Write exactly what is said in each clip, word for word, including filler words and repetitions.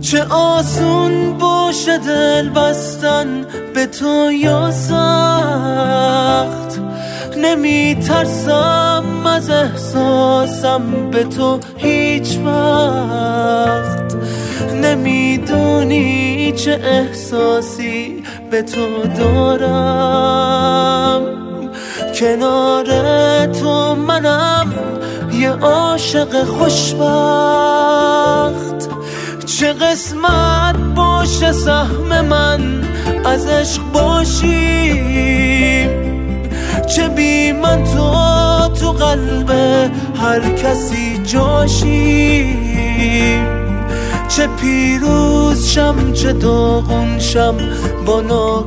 چه آسون باشه دل بستن به تو یا سخت، نمی ترسم از احساسم به تو هیچ وقت. نمیدونی چه احساسی به تو دارم، کنار تو منم یه عاشق خوشبخت. چه قسمت باشه سهم من از عشق باشی، چه بی من تو تو قلب هر کسی جاشی. چه پیروز شم چه داغون شم با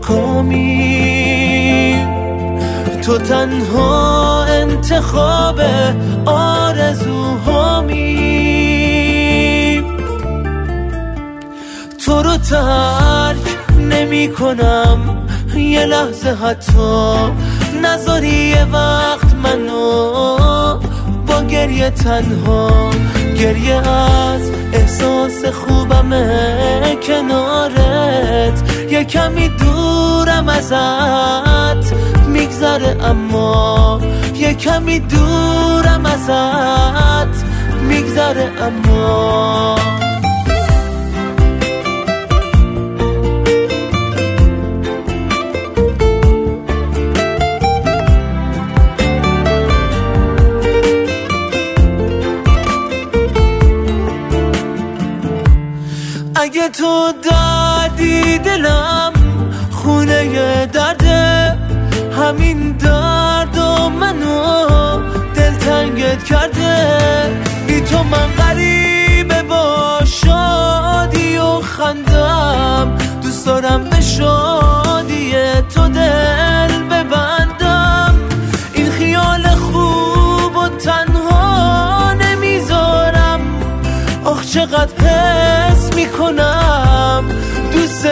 ناکامی، تو تنها انتخاب آرزوهامی. تو رو ترک نمی کنم یه لحظه، حتی نذاری یه وقت منو با گریه تنها. گریه از احساس خوبمه کنارت، یه کمی دورم ازت میگذره، اما یه کمی دورم ازت میگذره اما. اگه تو دردی دلم خونه درده، همین درد و منو دلتنگت کرده. بی تو من غریبه با شادی و خندم، دوست دارم به شادی تو دل ببندم. این خیال خوب و تنها نمیذارم، آخ چقدر حس میکنم دوست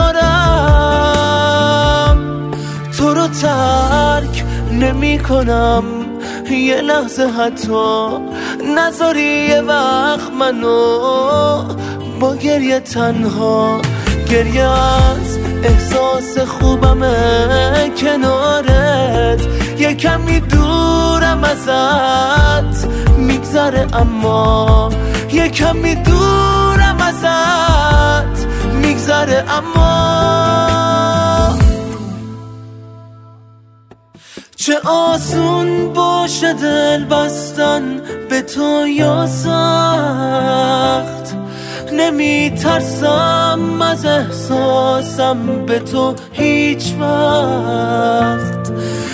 دارم. تو رو ترک نمی کنم یه لحظه، حتی نذاری یه وقت منو با گریه تنها. گریه از احساس خوبمه کنارت، یه کمی دورم ازت میگذره، اما یه کمی دورم ازت میگذره اما. چه آسون باشه دل بستن به تو یا سخت، نمی ترسم از احساسم به تو هیچ وقت.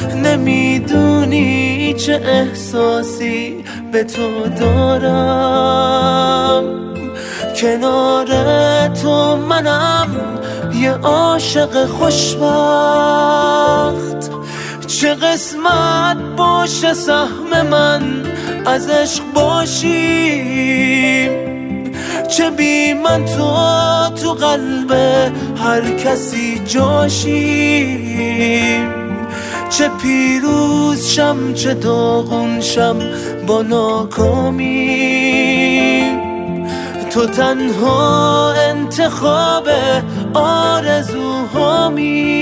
نمیدونی چه احساسی به تو دارم، کنار تو منم یه عاشق خوشبخت. چه قسمت باشه سهم من از عشق باشی، چه بی من تو تو قلب هر کسی جاشی. چه پیروز شم چه داغون شم با ناکامی، تو تنها انتخاب آرزوهامی.